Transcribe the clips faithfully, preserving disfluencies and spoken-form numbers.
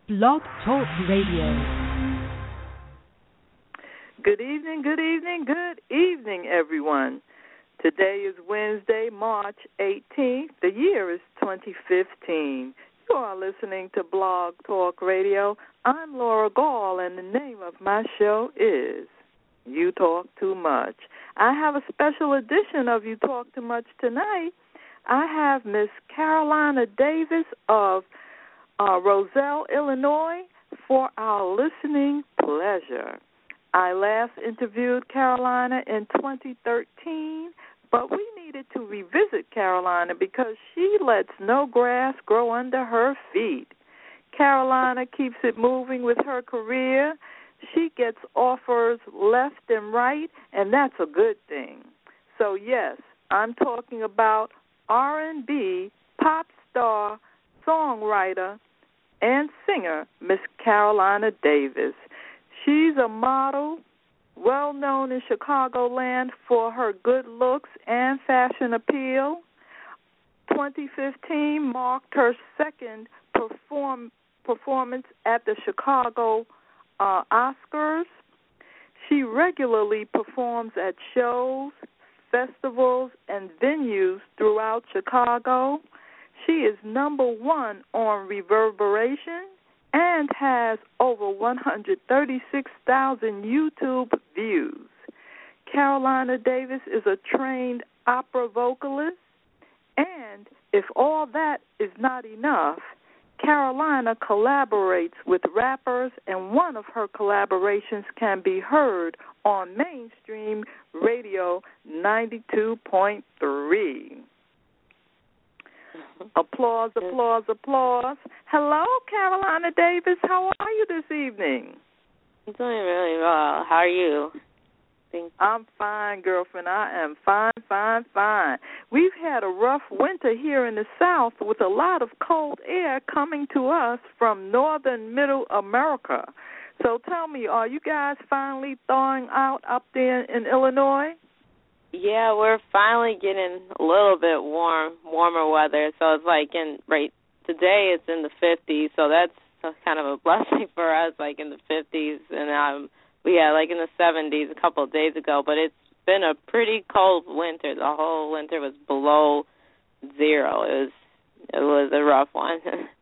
Blog Talk Radio. Good evening, good evening, good evening, everyone. Today is Wednesday, March eighteenth. The year is twenty fifteen. You are listening to Blog Talk Radio. I'm Laura Gall, and the name of my show is You Talk Too Much. I have a special edition of You Talk Too Much tonight. I have Miss Carolina Davis of uh, Roselle, Illinois, for our listening pleasure. I last interviewed Carolina in twenty thirteen, but we needed to revisit Carolina because she lets no grass grow under her feet. Carolina keeps it moving with her career. She gets offers left and right, and that's a good thing. So, yes, I'm talking about R and B, pop star, songwriter, and singer, Miss Carolina Davis. She's a model, well-known in Chicagoland for her good looks and fashion appeal. twenty fifteen marked her second perform, performance at the Chicago uh, Oscars. She regularly performs at shows, festivals, and venues throughout Chicago. She is number one on Reverberation and has over one hundred thirty-six thousand YouTube views. Carolina Davis is a trained opera vocalist, and if all that is not enough, Carolina collaborates with rappers, and one of her collaborations can be heard on Mainstream Radio ninety-two point three. Applause, applause, applause. Hello, Carolina Davis. How are you this evening? I'm doing really well. How are you? Thank you. I'm fine, girlfriend. I am fine, fine, fine. We've had a rough winter here in the South with a lot of cold air coming to us from northern Middle America. So tell me, are you guys finally thawing out up there in Illinois? Yeah, we're finally getting a little bit warm, warmer weather. So it's like in right today it's in the fifties. So that's kind of a blessing for us, like in the fifties, and um, we had like in the seventies a couple of days ago. But it's been a pretty cold winter. The whole winter was below zero. It was it was a rough one.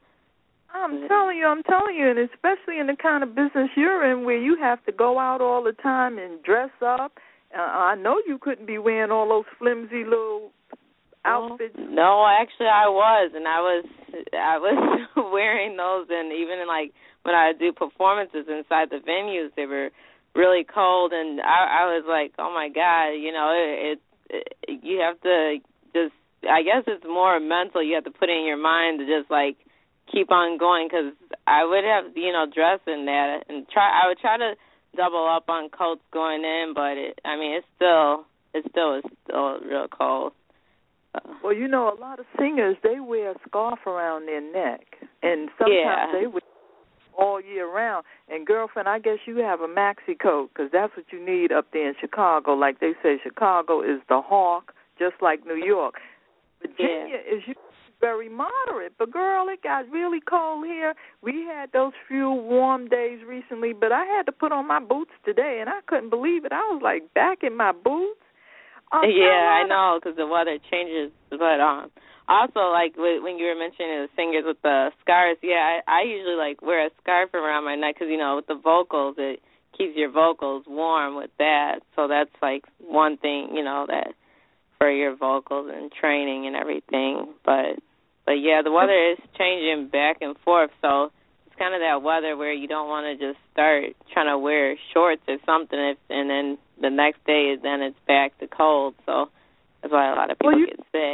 I'm telling you, I'm telling you, and especially in the kind of business you're in where you have to go out all the time and dress up. Uh, I know you couldn't be wearing all those flimsy little outfits. No, actually I was, and I was I was wearing those, and even in like when I would do performances inside the venues, they were really cold, and I, I was like, oh my God, you know, it, it, it you have to just, I guess it's more mental. You have to put it in your mind to just like keep on going, because I would have, you know, dress in that and try. I would try to double up on coats going in, but it, I mean, it's still, it still is still real cold. Uh, well, you know, a lot of singers, they wear a scarf around their neck, and sometimes yeah. they wear all year round. And, girlfriend, I guess you have a maxi coat, because that's what you need up there in Chicago. Like they say, Chicago is the hawk, just like New York. Virginia yeah. is very moderate, but girl, it got really cold here. We had those few warm days recently, but I had to put on my boots today, and I couldn't believe it. I was like back in my boots. Um, yeah, I know, because the weather changes. But um, also, like when you were mentioning the singers with the scarves, yeah, I, I usually like wear a scarf around my neck because, you know, with the vocals, it keeps your vocals warm with that. So that's like one thing, you know, that for your vocals and training and everything. But But, yeah, the weather is changing back and forth, so it's kind of that weather where you don't want to just start trying to wear shorts or something, if, and then the next day, then it's back to cold. So that's why a lot of people well, you, get sick.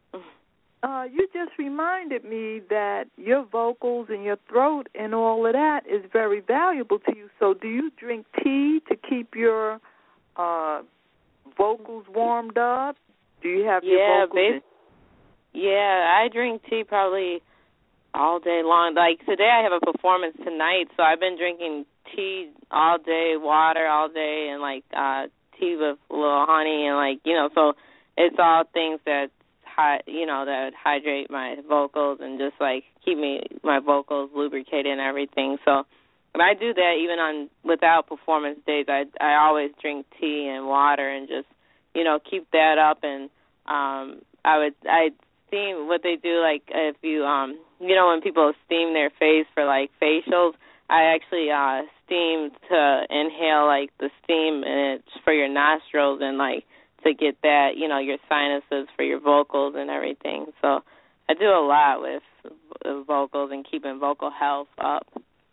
Uh, you just reminded me that your vocals and your throat and all of that is very valuable to you. So do you drink tea to keep your uh, vocals warmed up? Do you have yeah, your vocals... Yeah, I drink tea probably all day long. Like today I have a performance tonight, so I've been drinking tea all day, water all day, and like uh tea with a little honey, and like, you know, so it's all things that's high, you know, that would hydrate my vocals and just like keep me my vocals lubricated and everything. So when I do that, even on without performance days, I I always drink tea and water and just, you know, keep that up. And um, I would I steam what they do, like if you um you know when people steam their face for like facials, I actually uh, steam to inhale like the steam and it's for your nostrils and like to get that, you know, your sinuses for your vocals and everything. So I do a lot with vocals and keeping vocal health up.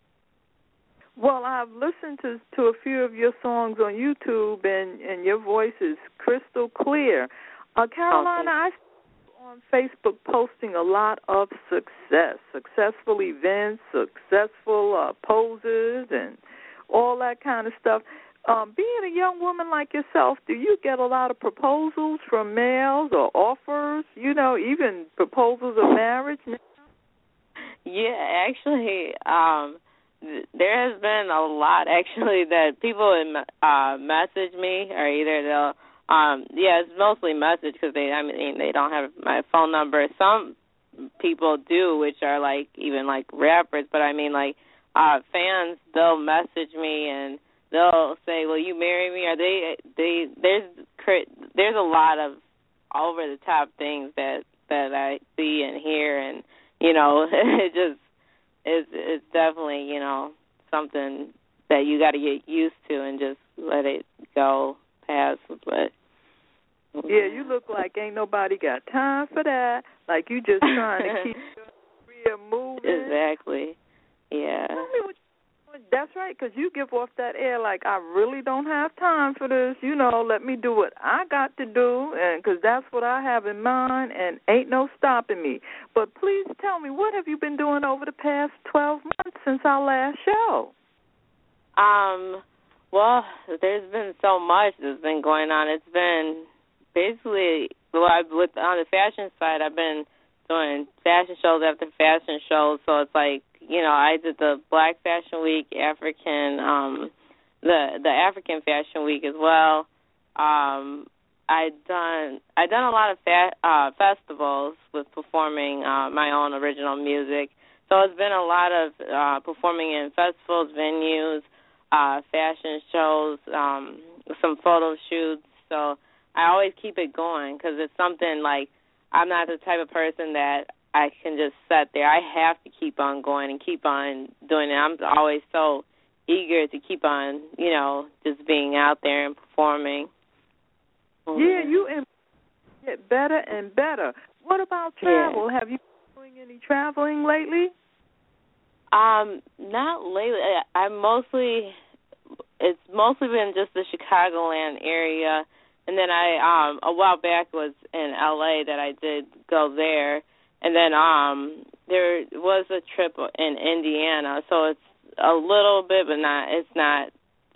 Well, I've listened to to a few of your songs on YouTube, and, and your voice is crystal clear. Uh, Carolina, I see on Facebook posting a lot of success, successful events, successful uh, poses, and all that kind of stuff. Um, being a young woman like yourself, do you get a lot of proposals from males or offers, you know, even proposals of marriage now? Yeah, actually, um, there has been a lot, actually, that people uh, message me, or either they'll, um, yeah, it's mostly message because they, I mean, they don't have my phone number. Some people do, which are, like, even, like, rappers, but I mean, like, uh, fans, they'll message me and they'll say, "Will you marry me?" Or they, they, there's, there's a lot of over the top things that that I see and hear, and you know, it just, it's, it's definitely, you know, something that you got to get used to and just let it go past. But yeah, you look like ain't nobody got time for that. Like you just trying to keep your career moving. Exactly. Yeah. Tell me what. That's right, because you give off that air like, I really don't have time for this. You know, let me do what I got to do, and because that's what I have in mind, and ain't no stopping me. But please tell me, what have you been doing over the past twelve months since our last show? Um, well, there's been so much that's been going on. It's been basically, well, I, with on the fashion side, I've been doing fashion shows after fashion shows, so it's like, you know, I did the Black Fashion Week, African, um, the the African Fashion Week as well. Um, I done I done a lot of fa- uh, festivals with performing uh, my own original music. So it's been a lot of uh, performing in festivals, venues, uh, fashion shows, um, some photo shoots. So I always keep it going because it's something like I'm not the type of person that I can just sit there. I have to keep on going and keep on doing it. I'm always so eager to keep on, you know, just being out there and performing. Yeah, you get better and better. What about travel? Yeah. Have you been doing any traveling lately? Um, not lately. I mostly, it's mostly been just the Chicagoland area. And then I, um, a while back was in L A that I did go there. And then um, there was a trip in Indiana, so it's a little bit, but not. It's not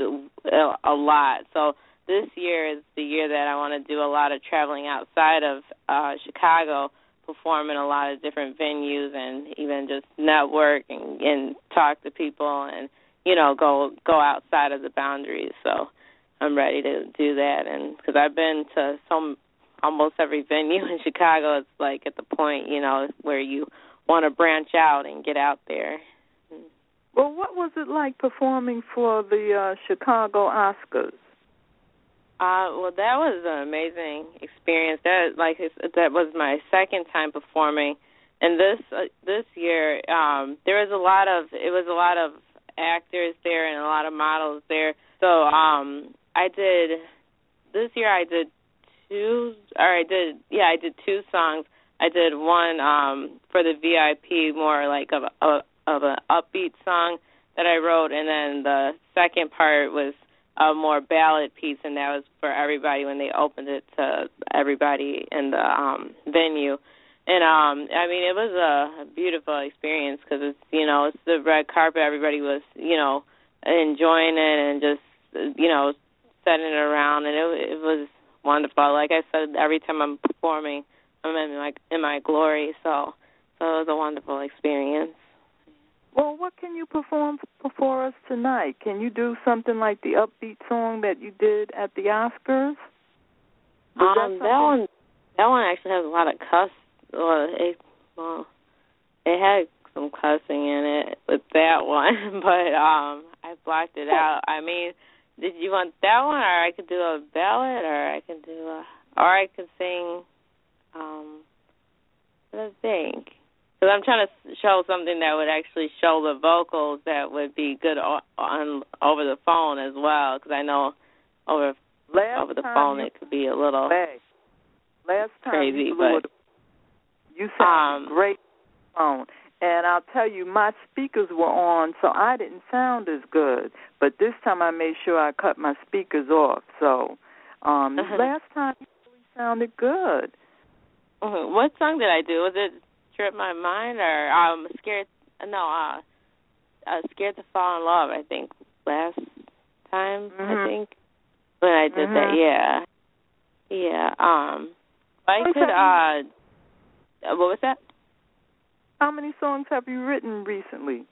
a lot. So this year is the year that I want to do a lot of traveling outside of uh, Chicago, perform in a lot of different venues, and even just network and, and talk to people, and you know, go go outside of the boundaries. So I'm ready to do that, and because I've been to some. almost every venue in Chicago, it's like at the point, you know, where you want to branch out and get out there. Well, what was it like performing for the uh, Chicago Oscars? Uh, well, that was an amazing experience. That like that was my second time performing, and this uh, this year um, there was a lot of it was a lot of actors there and a lot of models there. So um, I did this year. I did. Two, or I did, yeah, I did two songs. I did one um, for the V I P, more like of a, of an upbeat song that I wrote, and then the second part was a more ballad piece, and that was for everybody when they opened it to everybody in the um, venue. And um, I mean, it was a beautiful experience because it's, you know, it's the red carpet. Everybody was, you know, enjoying it and just, you know, setting it around, and it, it was wonderful. Like I said, every time I'm performing, I'm in my in my glory. So, so it was a wonderful experience. Well, what can you perform for us tonight? Can you do something like the upbeat song that you did at the Oscars? Was um, that, that one, That one actually has a lot of cuss. Well, it, well, it had some cussing in it with that one, but um, I blocked it out. I mean, did you want that one, or I could do a ballad, or I could do a, or I could sing. Um, what do I think? Because I'm trying to show something that would actually show the vocals that would be good on, on over the phone as well. Because I know over last over the phone you, it could be a little last time crazy, you but you sounded um, great on the phone. And I'll tell you, my speakers were on, so I didn't sound as good. But this time I made sure I cut my speakers off. So um, last time you really sounded good. Mm-hmm. What song did I do? Was it Trip My Mind or um, Scared? No, uh, uh, Scared to Fall in Love, I think, last time, mm-hmm. I think, when I did mm-hmm. that. Yeah. Yeah. Um, I could, uh, what was that? How many songs have you written recently?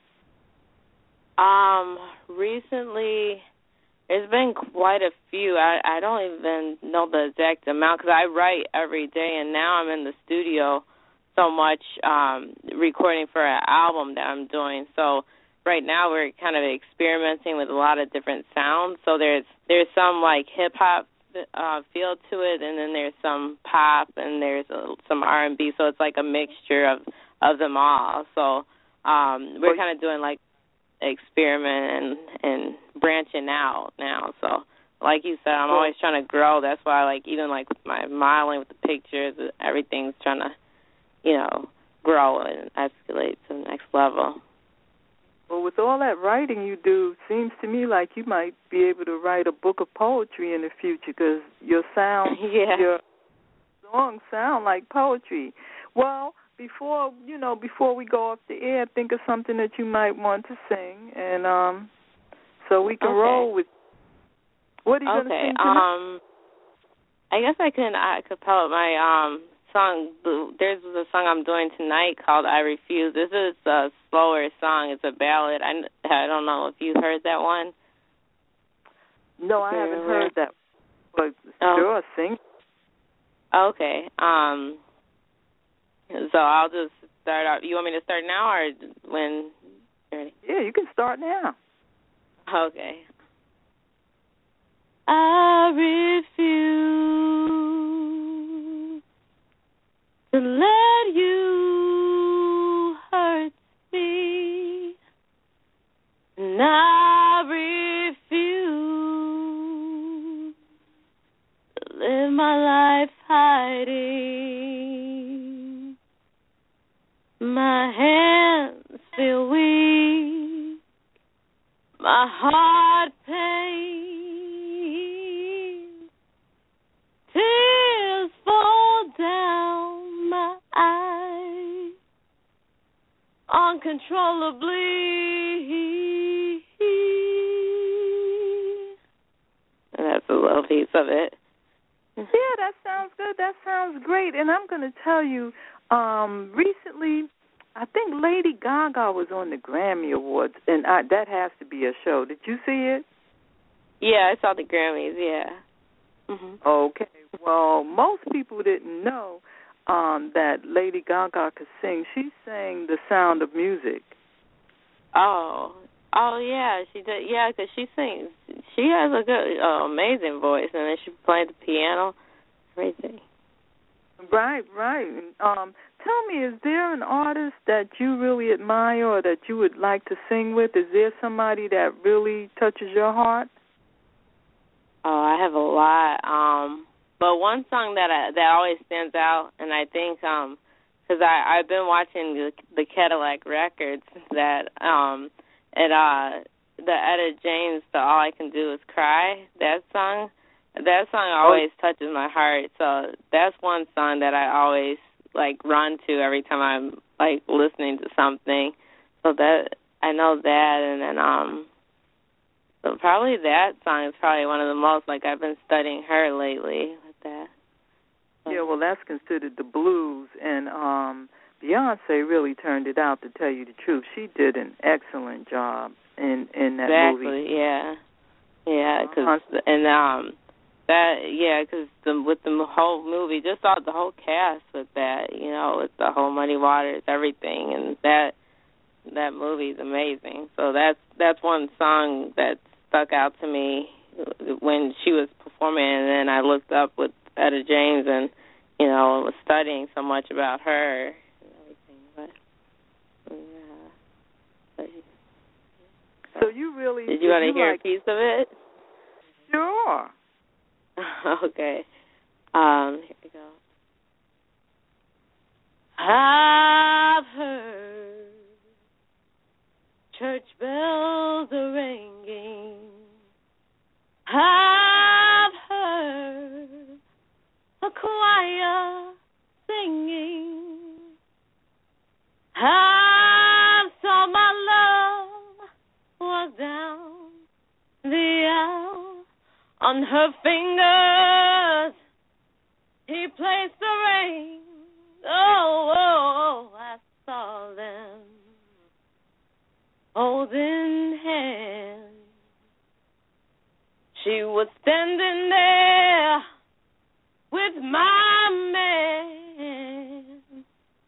Um, recently, there's been quite a few. I, I don't even know the exact amount because I write every day, and now I'm in the studio so much um, recording for an album that I'm doing. So right now we're kind of experimenting with a lot of different sounds. So there's there's some like hip hop uh, feel to it, and then there's some pop, and there's a, some R and B. So it's like a mixture of of them all. So um, we're kind of doing like experiment and, and branching out now. So like you said, I'm always trying to grow. That's why like even like with my modeling with the pictures, everything's trying to, you know, grow and escalate to the next level. Well, with all that writing you do, seems to me like you might be able to write a book of poetry in the future because your sound, yeah. your songs sound like poetry. Well, Before you know, before we go off the air, think of something that you might want to sing, and um, so we can okay. roll with. What are you okay. going to sing tonight? Um, I guess I can I acapella my um song. There's a song I'm doing tonight called "I Refuse." This is a slower song. It's a ballad. I I don't know if you heard that one. No, I haven't heard that. But oh. sure, sing. Okay. Um. So I'll just start out. You want me to start now or when you're ready? Yeah, you can start now. Okay. I refuse to let you hurt me, and I refuse to live my life hiding. My hands feel weak, my heart pains, tears fall down my eyes uncontrollably. And that's a little piece of it. Yeah, that sounds good. That sounds great. And I'm going to tell you, um, recently, I think Lady Gaga was on the Grammy Awards, and I, that has to be a show. Did you see it? Yeah, I saw the Grammys, yeah. Mm-hmm. Okay. Well, most people didn't know um, that Lady Gaga could sing. She sang The Sound of Music. Oh, oh yeah, she did. Yeah, because she sings. She has a good, uh, amazing voice, and then she played the piano, everything. Right, right. Um, tell me, is there an artist that you really admire or that you would like to sing with? Is there somebody that really touches your heart? Oh, I have a lot. Um, but one song that I, that always stands out, and I think um, because I I've been watching the, the Cadillac Records that um, and uh, the Etta James, the All I Can Do Is Cry. That song. That song always touches my heart, so that's one song that I always, like, run to every time I'm, like, listening to something. So that, I know that, and then, um, so probably that song is probably one of the most, like, I've been studying her lately with that. So. Yeah, well, that's considered the blues, and um, Beyonce really turned it out, to tell you the truth. She did an excellent job in, in that exactly, movie. Exactly, yeah. Yeah, because, uh-huh. and, um, that, yeah, because the, with the whole movie, just all the whole cast with that, you know, with the whole Muddy Waters, everything, and that that movie's amazing. So that's that's one song that stuck out to me when she was performing, and then I looked up with Etta James and, you know, was studying so much about her and everything. But, yeah. But, so you really... Did you want to you hear like, a piece of it? Sure. Okay. Um, here we go. I've heard church bells are ringing. I've heard a choir singing. I saw my love walk down the aisle. On her fingers he placed the ring. Oh, oh, oh, I saw them holding hands. She was standing there with my man.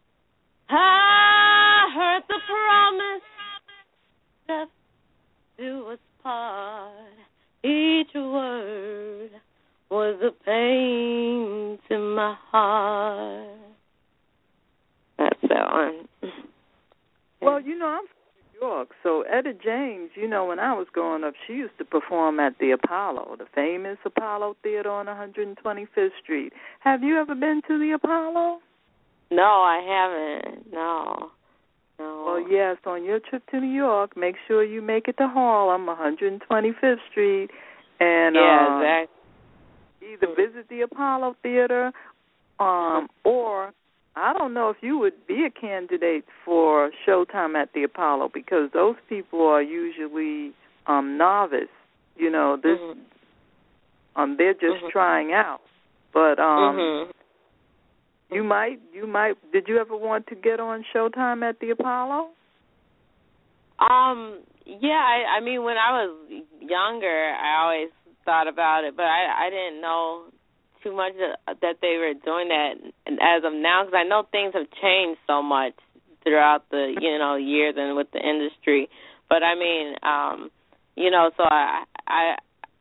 I heard the promise that do us part. Each word was a pain to my heart. That's that one. Well, you know, I'm from New York, so Etta James, you know, when I was growing up, she used to perform at the Apollo, the famous Apollo Theater on one hundred twenty-fifth Street. Have you ever been to the Apollo? No, I haven't. No. No. Well, yes, on your trip to New York, make sure you make it to Harlem, one hundred twenty-fifth Street, and yeah, uh, exactly. either visit the Apollo Theater um, or I don't know if you would be a candidate for Showtime at the Apollo, because those people are usually um, novice. You know, this mm-hmm. um, they're just mm-hmm. trying out. But um, mm-hmm. you might, you might. Did you ever want to get on Showtime at the Apollo? Um, yeah. I, I mean, when I was younger, I always thought about it, but I, I didn't know too much that they were doing that as of now, because I know things have changed so much throughout the, you know, years and with the industry. But I mean, um, you know, so I, I,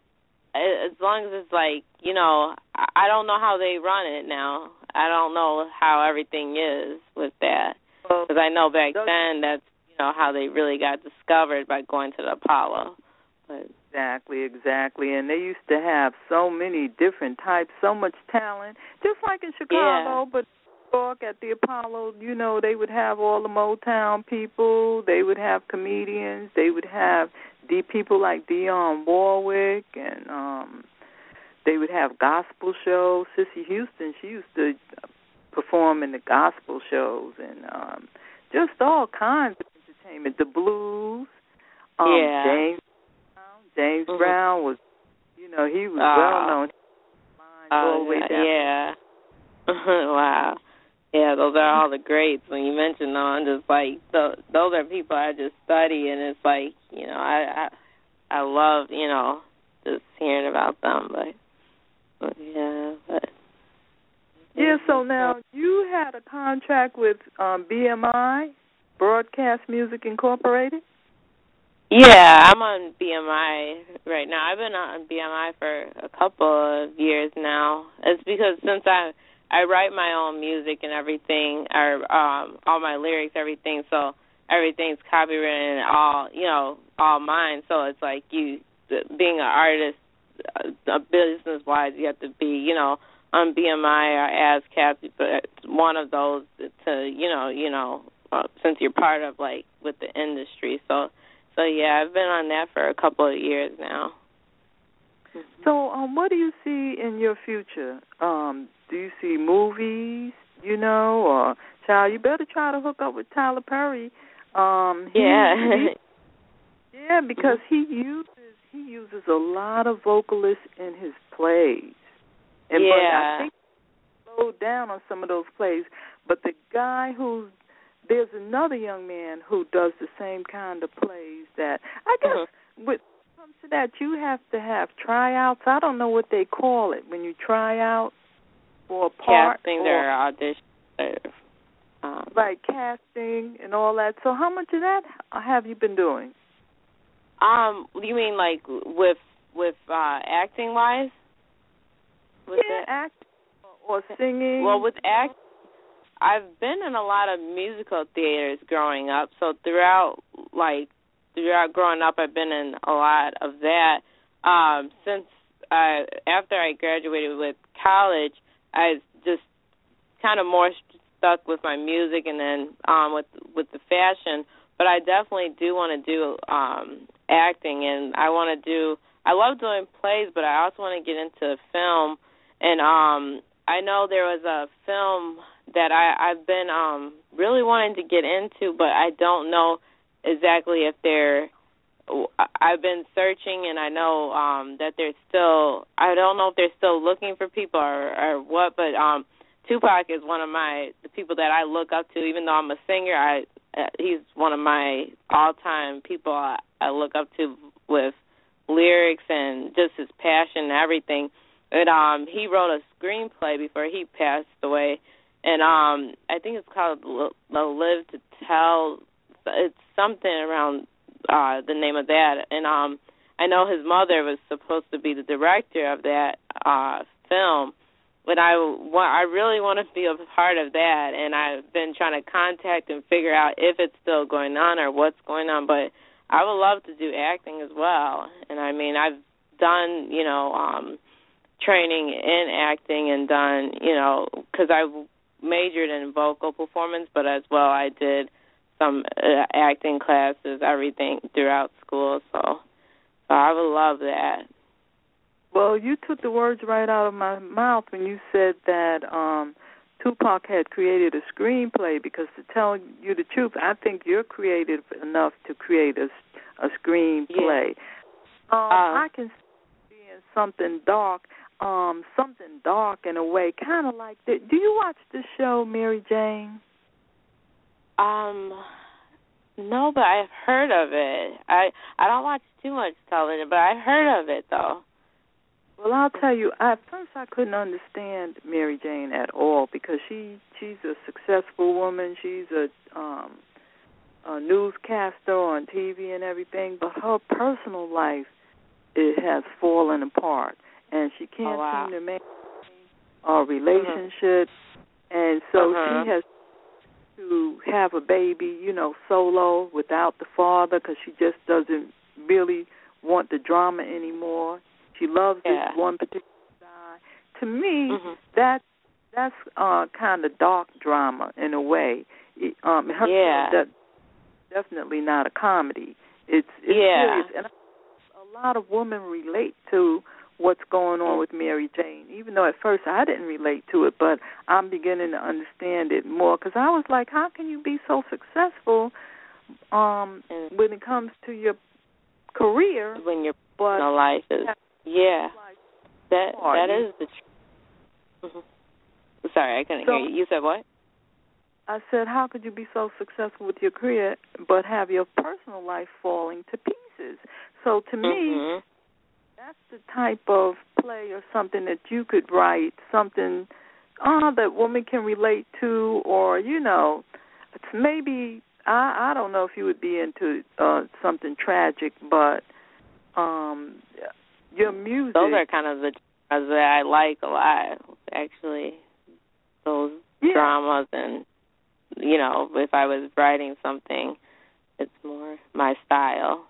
as long as it's like, you know, I don't know how they run it now. I don't know how everything is with that, because I know back then that's, you know, how they really got discovered, by going to the Apollo. But Exactly, exactly. And they used to have so many different types, so much talent, just like in Chicago, yeah. but New York at the Apollo, you know, they would have all the Motown people, they would have comedians, they would have the people like Dionne Warwick, and um, they would have gospel shows. Cissy Houston, she used to perform in the gospel shows, and um, just all kinds of entertainment, the blues, um, yeah. James James mm-hmm. Brown was, you know, he was uh, well known. All the way down. Yeah. Wow. Yeah, those are all the greats. When you mention them, I'm just like, so, those are people I just study, and it's like, you know, I I, I love, you know, just hearing about them. But, but yeah, but. Yeah, so now you had a contract with um, B M I, Broadcast Music Incorporated? Yeah, I'm on B M I right now. I've been on B M I for a couple of years now. It's because since I I write my own music and everything, or um, all my lyrics, everything, so everything's copywritten and all, you know, all mine. So it's like you, being an artist, uh, business-wise, you have to be, you know, on B M I or ASCAP, but it's one of those to, you know, you know, uh, since you're part of, like, with the industry. So. So, yeah, I've been on that for a couple of years now. So um, what do you see in your future? Um, do you see movies, you know, or, child, you better try to hook up with Tyler Perry. Um, he, yeah. He, yeah, because he uses he uses a lot of vocalists in his plays. And yeah. But I think he slowed down on some of those plays. But the guy who's There's another young man who does the same kind of plays that, I guess, mm-hmm. with comes to that you have to have tryouts. I don't know what they call it when you try out for a part. Casting or, their audition. Um, right, casting and all that. So how much of that have you been doing? Um, you mean like with with uh, acting wise? With yeah, acting or singing. Well, with act, I've been in a lot of musical theaters growing up. So throughout, like throughout growing up, I've been in a lot of that. Um, since I, after I graduated with college, I just kind of more stuck with my music and then um, with with the fashion. But I definitely do want to do um, acting, and I want to do. I love doing plays, but I also want to get into film. And um, I know there was a film that I, I've been um, really wanting to get into, but I don't know exactly if they're. I've been searching, and I know um, that they're still. I don't know if they're still looking for people or, or what, but um, Tupac is one of my the people that I look up to. Even though I'm a singer, I uh, he's one of my all-time people I, I look up to with lyrics and just his passion and everything. And um, he wrote a screenplay before he passed away, and um, I think it's called "The Live to Tell." It's something around uh, the name of that. And um, I know his mother was supposed to be the director of that uh, film. But I, I really want to be a part of that, and I've been trying to contact and figure out if it's still going on or what's going on. But I would love to do acting as well. And, I mean, I've done, you know, um, training in acting and done, you know, because I majored in vocal performance, but as well I did some uh, acting classes, everything throughout school. So, so I would love that. Well, you took the words right out of my mouth when you said that um, Tupac had created a screenplay, because to tell you the truth, I think you're creative enough to create a, a screenplay. Yeah. Um, uh, I can see in something dark, um, something dark in a way, kind of like that. Do you watch the show Mary Jane? Um, no, but I've heard of it. I I don't watch too much television, but I've heard of it, though. Well, I'll tell you, at first I couldn't understand Mary Jane at all, because she she's a successful woman. She's a, um, a newscaster on T V and everything, but her personal life, it has fallen apart, and she can't oh, wow. seem to maintain a relationship, mm-hmm. and so uh-huh. she has to have a baby, you know, solo without the father, because she just doesn't really want the drama anymore. She loves yeah. this one particular guy. To me, mm-hmm. that that's uh, kind of dark drama in a way. It, um, her, yeah. that, definitely not a comedy. It's, it's yeah. serious. And a lot of women relate to what's going on with Mary Jane, even though at first I didn't relate to it, but I'm beginning to understand it more, because I was like, how can you be so successful um, mm. when it comes to your career? When your but personal life is... Yeah, that that is the truth. Mm-hmm. Sorry, I couldn't so, hear you. You said what? I said, how could you be so successful with your career but have your personal life falling to pieces? So to mm-hmm. me, that's the type of play or something that you could write, something uh, that woman can relate to, or, you know, it's maybe, I, I don't know if you would be into uh, something tragic, but... um. Your music. Those are kind of the dramas that I like a lot, actually. Those yeah. dramas, and, you know, if I was writing something, it's more my style.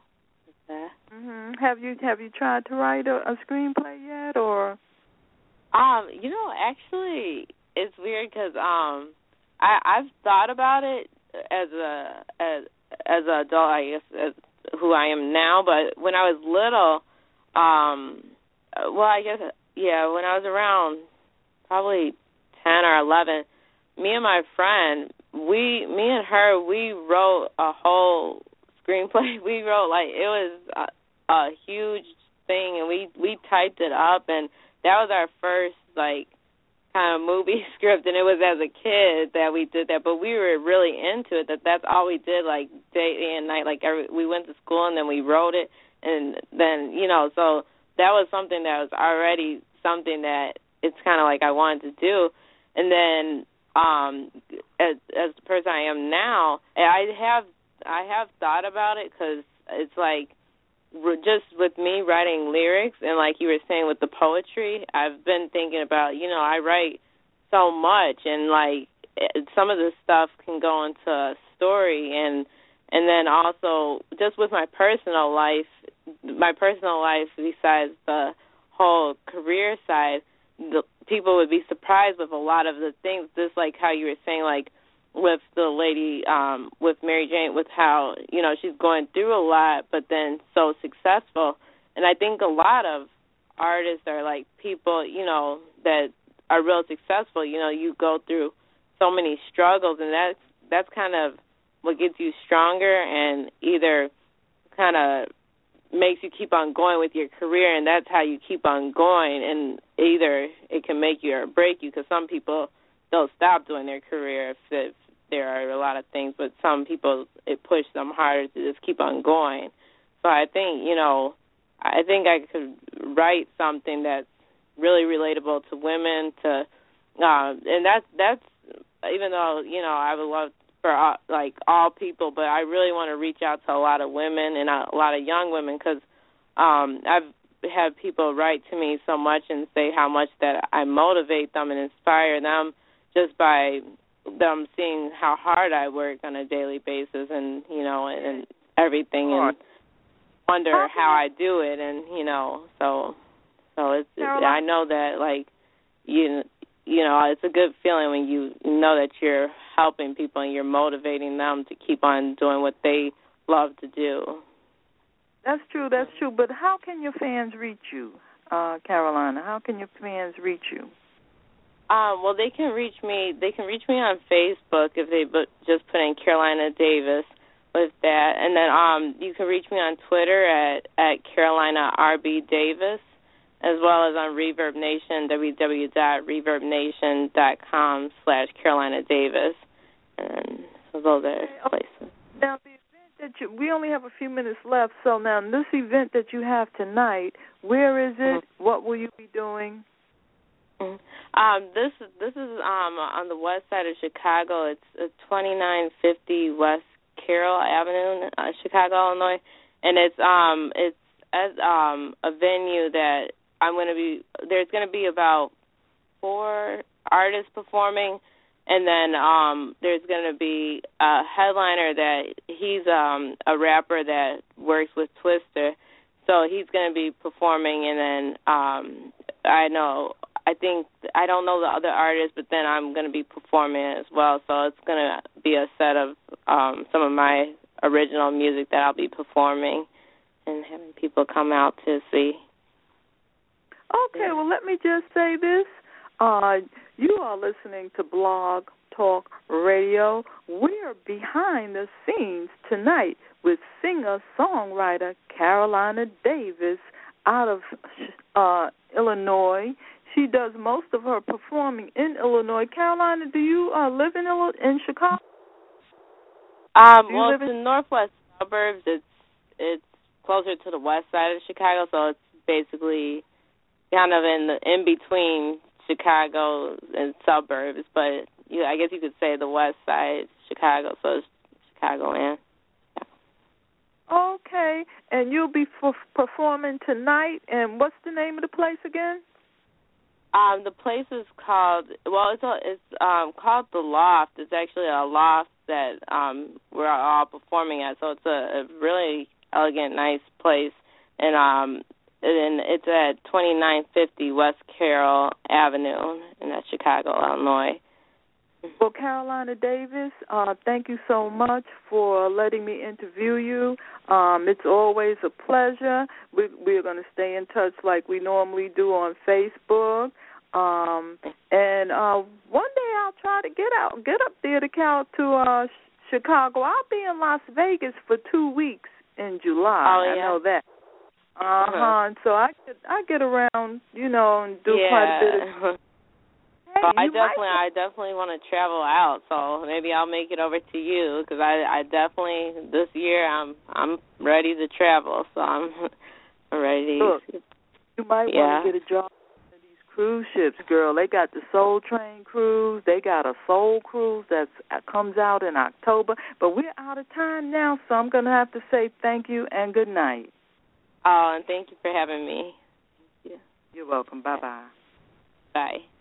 Mm-hmm. Have you have you tried to write a, a screenplay yet, or? Um, you know, actually, it's weird because um, I I've thought about it as a as as an adult, I guess, as who I am now. But when I was little. Um, well, I guess, yeah, when I was around probably ten or eleven, me and my friend, we, me and her, we wrote a whole screenplay. We wrote, like, it was a, a huge thing, and we, we typed it up, and that was our first, like, kind of movie script, and it was as a kid that we did that, but we were really into it, that that's all we did, like, day and night. Like, every, we went to school, and then we wrote it, and then, you know, so that was something that was already something that it's kind of like I wanted to do. And then um, as, as the person I am now, I have I have thought about it, because it's like, just with me writing lyrics, and like you were saying with the poetry, I've been thinking about, you know, I write so much, and like some of this stuff can go into a story, and and then also just with my personal life, my personal life besides the whole career side, the people would be surprised with a lot of the things, just like how you were saying, like with the lady, um, with Mary Jane, with how, you know, she's going through a lot, but then so successful. And I think a lot of artists are like people, you know, that are real successful. You know, you go through so many struggles, and that's, that's kind of what gets you stronger, and either kind of makes you keep on going with your career, and that's how you keep on going. And either it can make you or break you, because some people, they'll stop doing their career if, if there are a lot of things, but some people, it pushes them harder to just keep on going. So I think, you know, I think I could write something that's really relatable to women, to, uh, and that's, that's, even though, you know, I would love for, all, like, all people, but I really want to reach out to a lot of women and a lot of young women, because um, I've had people write to me so much and say how much that I motivate them and inspire them just by them seeing how hard I work on a daily basis, and, you know, and, and everything, and wonder how I do it, and, you know, so so it's, it's I know that, like, you you know, it's a good feeling when you know that you're helping people and you're motivating them to keep on doing what they love to do. That's true, that's true. But how can your fans reach you, uh, Carolina? How can your fans reach you? Um, well, they can reach me. They can reach me on Facebook if they just put in Carolina Davis with that, and then um, you can reach me on Twitter at at Carolina R B Davis, as well as on Reverb Nation, w w w dot reverb nation dot com slash Carolina Davis, and so those are places. Now, the event that you, we only have a few minutes left. So now, this event that you have tonight, where is it? Mm-hmm. What will you be doing? Um, this this is um, on the west side of Chicago. It's uh, twenty-nine fifty West Carroll Avenue, uh, Chicago, Illinois, and it's um it's at um, a venue that I'm going to be. There's going to be about four artists performing, and then um, there's going to be a headliner that he's um, a rapper that works with Twister, so he's going to be performing, and then um, I know. I think, I don't know the other artists, but then I'm going to be performing as well. So it's going to be a set of um, some of my original music that I'll be performing and having people come out to see. Okay, yeah. Well, let me just say this. Uh, you are listening to Blog Talk Radio. We're behind the scenes tonight with singer-songwriter Carolina Davis out of uh, Illinois. She does most of her performing in Illinois. Carolina, do you uh, live in in Chicago? Um, well, it's in the northwest suburbs. It's it's closer to the west side of Chicago, so it's basically kind of in the in between Chicago and suburbs. But you, I guess you could say the west side of Chicago, so it's Chicagoland. Yeah. Okay, and you'll be f- performing tonight. And what's the name of the place again? Um, the place is called, well, it's a, it's um, called The Loft. It's actually a loft that um, we're all performing at, so it's a, a really elegant, nice place. And um, and it's at twenty-nine fifty West Carroll Avenue in Chicago, Illinois. Well, Carolina Davis, uh, thank you so much for letting me interview you. Um, it's always a pleasure. We, we're going to stay in touch like we normally do on Facebook. Um, and uh, one day I'll try to get out, get up there to Cal to uh, Chicago. I'll be in Las Vegas for two weeks in July. Oh, yeah. I know that. Uh huh. Uh-huh. So I get I get around, you know, and do yeah. quite a bit of. Hey, well, I definitely, might... I definitely want to travel out. So maybe I'll make it over to you because I, I definitely this year I'm, I'm ready to travel. So I'm ready. Look, you might yeah. want to get a job on these cruise ships, girl. They got the Soul Train cruise. They got a Soul cruise that comes out in October. But we're out of time now, so I'm going to have to say thank you and good night. Oh, and thank you for having me. Yeah. You're welcome. Bye-bye. Bye.